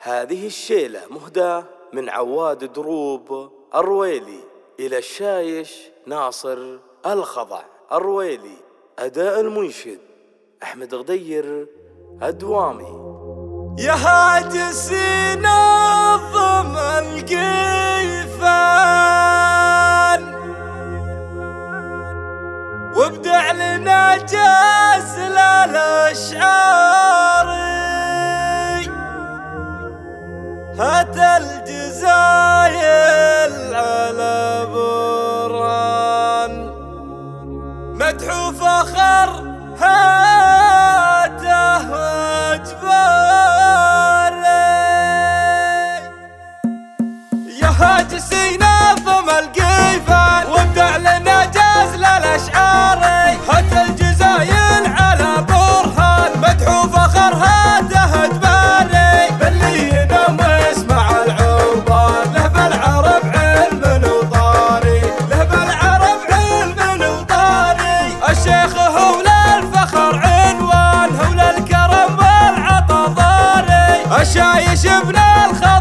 هذه الشيلة مهداة من عواد دروب الرويلي إلى الشايش ناصر الخضع الرويلي. أداء المنشد أحمد غدير الدوامي. يا هاجسي نظم القيفان وابدع لنا جزل الأشعار، هات الجزايل على برهان مدحو فخر هاته وجباري. يا هاجسي نظم القيفان وابدع لنا جزل الأشعار، هات الجزايل على برهان مدحو فخر هاته وجباري. باللي ينام ويسمع العربان له بالعرب علم وطاري، له بالعرب علم وطاري. الشيخ هو للفخر عنوان، هو للكرم والعطا ضاري. الشايش ابن الخضر